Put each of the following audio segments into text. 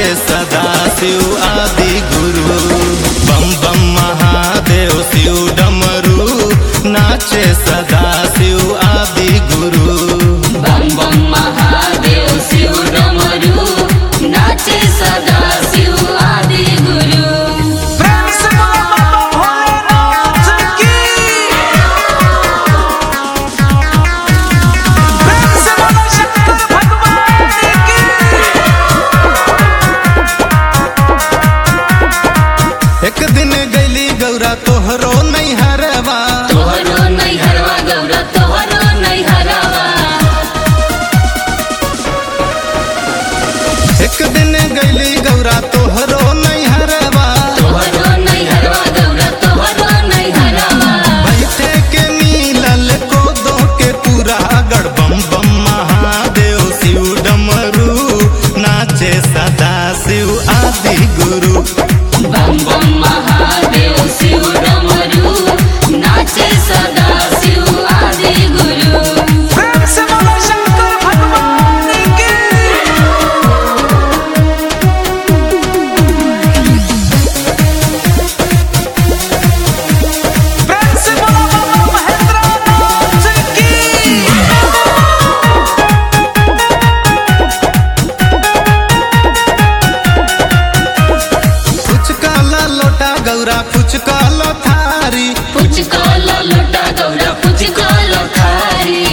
नाचे सदा शिव आदि गुरु। बम बम महादेव शिव डमरू नाचे सदा शिव आदि गुरु। बम बम महादेव शिव डमरू नाचे सदा शिव आदि गुरु। एक दिन गैली गौरा तोहरो नैहरवा, तोहरो नैहरवा गौरा तोहरो नैहरवा। एक दिन गैली गौरा तोहरो नैहरवा, तोहरो नैहरवा गौरा तोहरो नैहरवा। बैठे के मिलल कोदो के पूरा गढ़। बम बम महादेव शिव डमरू नाचे सदा शिव आदि गुरु। बम बम महादेव शिव डमरू नाचे सदा शिव आदि गुरु। गौरा पुचकालो थारी, पुचकालो लोटा गौरा पुचकालो थारी।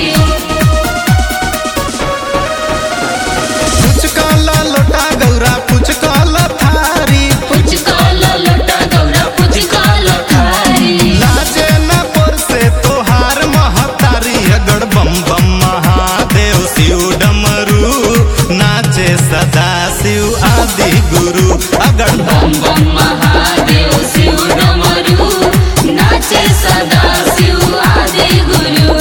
पुचकालो लोटा गौरा पुचकालो थारी, पुचकालो लोटा गौरा पुचकालो थारी। लाजे न पर से तोहार महतारी। अगड़ बम बम महादेव शिव डमरू नाचे सदा शिव आदि गुरु। अगड़ बम बम महादेव शिव डमरू नाचे सदा शिव आदि गुरु।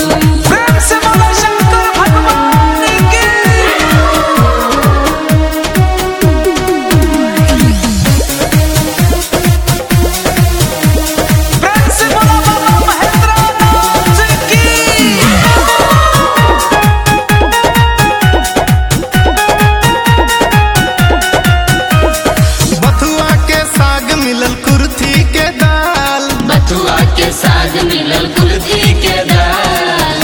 बथुआ के साग मिलल कुर्थी के दाल, बथुआ के साग मिलल कुर्थी के दाल।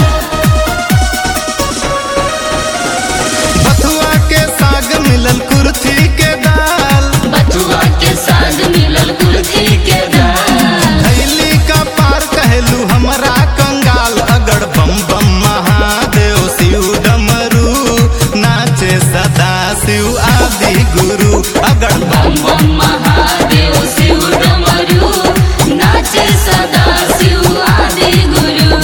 बथुआ के साग मिलल कुर्थी के दाल। बथुआ के साग मिलल कुर्थी के दाल। थैली का पार कहलू हमरा कंगाल। अगड़ बम बम महादेव शिव डमरू नाचे सदा शिव आदि गुरु। अगड़ बम बम महादेव शिव डमरू नाचे सदा शिव आदि गुरु।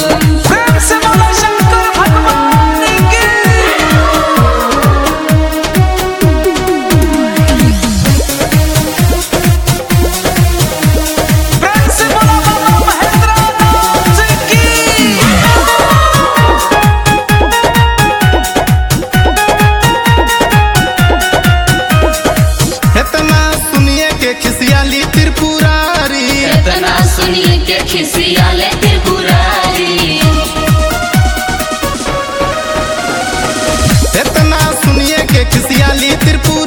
इतना सुनिए के खिसियाली त्रिपुरारी, इतना सुनिए के खिसियाले त्रिपुरारी। इतना सुनिए के खिसियाली त्रिपुरारी।